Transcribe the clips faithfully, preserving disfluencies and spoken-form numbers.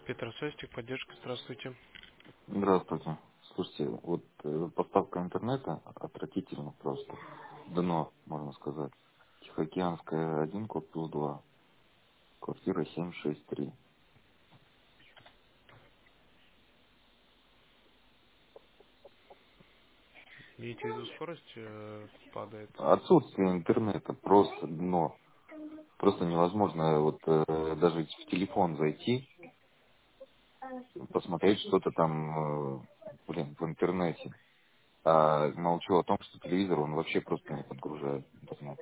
Петросвязь, поддержка, здравствуйте. Здравствуйте. Слушайте, вот э, поставка интернета отвратительно просто. Дно, можно сказать. Тихоокеанская один, корпус два, квартира семь шесть три. Имеете в виду скорость э, падает? Отсутствие интернета, просто дно. Просто невозможно вот э, даже в телефон зайти, посмотреть что-то там, э, блин, в интернете. А молчу о том, что телевизор он вообще просто не подгружает интернет.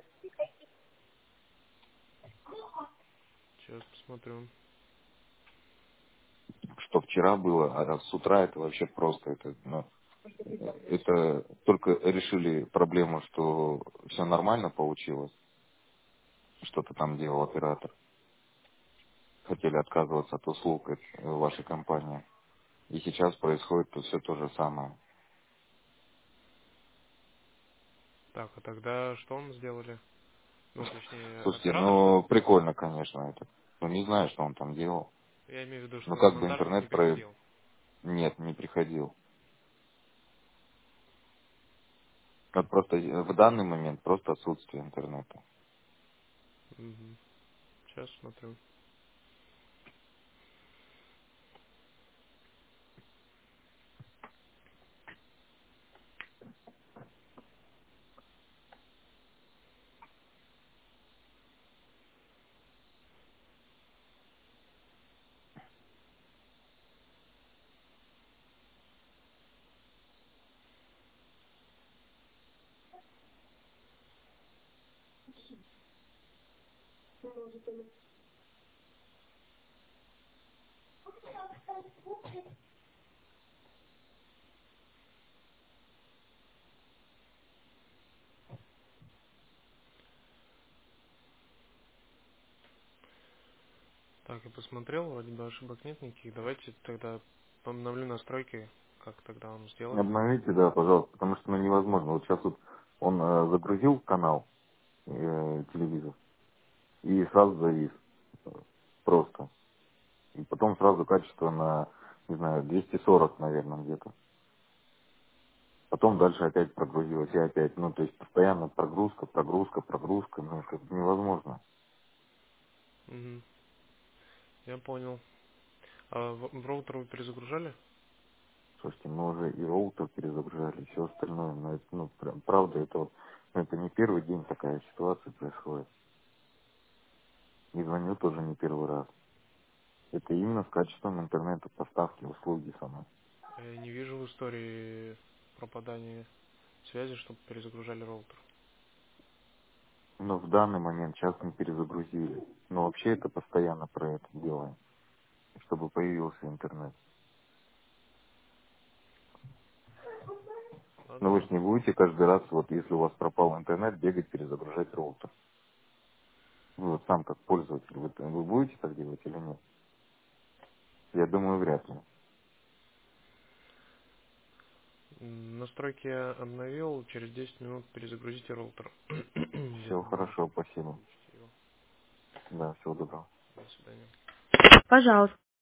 Сейчас посмотрю. Что вчера было, а с утра это вообще просто это, ну, это только решили проблему, что все нормально получилось, что-то там делал оператор. Хотели отказываться от услуг э, вашей компании. И сейчас происходит все то же самое. Так, а тогда что вам сделали? Ну, точнее, Слушайте, оператор что-то ну сделал? прикольно, конечно, это. Ну не знаю, что он там делал. Я имею в виду, Ну что на как бы монтажник не интернет про... приходил. Нет, не приходил. Вот просто э, в данный момент просто отсутствие интернета. Угу. Сейчас смотрю. Так, я посмотрел, вроде бы ошибок нет никаких. Давайте тогда обновлю настройки, как тогда вам сделать. Обновите, да, пожалуйста, потому что ну невозможно. Вот сейчас вот он э, загрузил канал э, телевизор и сразу завис. Просто. И потом сразу качество на, не знаю, двести сорок, наверное, где-то. Потом дальше опять прогрузилось, и опять. Ну, то есть постоянно прогрузка, прогрузка, прогрузка. Ну, как бы невозможно. Угу. Я понял. А в, в роутер вы перезагружали? Слушайте, мы уже и роутер перезагружали, и все остальное. Но это, ну, прям, правда, это вот, ну, это не первый день такая ситуация происходит. И звоню тоже не первый раз. Это именно с качеством интернета, поставки, услуги самой. Я не вижу в истории пропадания связи, чтобы перезагружали роутер. Но в данный момент сейчас мы перезагрузили. Но вообще это постоянно про это делаем, чтобы появился интернет. Но вы Ладно. же не будете каждый раз, вот если у вас пропал интернет, бегать, перезагружать роутер. Вы вот сам как пользователь, вы, вы будете так делать или нет? Я думаю, вряд ли. М, Настройки я обновил, через десять минут перезагрузите роутер. Все Где-то хорошо, можете спасибо. получить его. Да, всего доброго. До свидания. Пожалуйста.